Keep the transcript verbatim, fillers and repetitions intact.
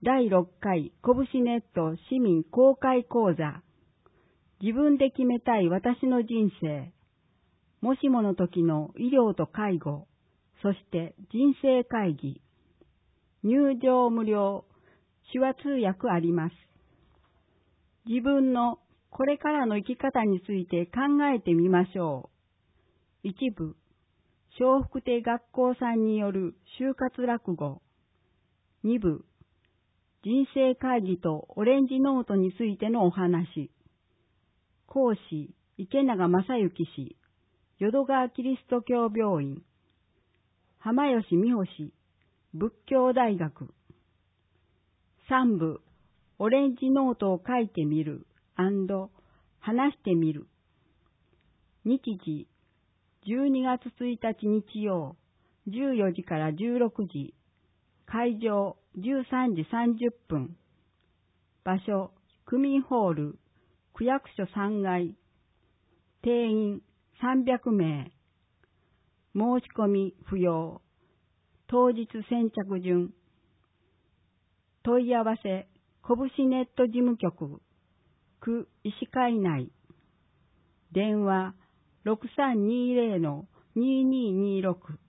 だいろっかい拳ネット市民公開講座。自分で決めたい私の人生。もしもの時の医療と介護、そして人生会議。入場無料、手話通訳あります。自分のこれからの生き方について考えてみましょう。一部、笑福亭学校さんによる就活落語。二部、人生会議とオレンジノートについてのお話。講師、池永正幸氏、淀川キリスト教病院。浜吉美穂氏、仏教大学。三部、オレンジノートを書いてみる話してみる。日時、じゅうにがつついたち日曜、じゅうよじからじゅうろくじ。会場、じゅうさんじさんじゅっぷん。場所、区民ホール、区役所さんがい。定員さんびゃくめい。申し込み不要。当日先着順。問い合わせ、拳ネット事務局、区医師会内。電話ろくさんにーぜろのにーにーにーろく。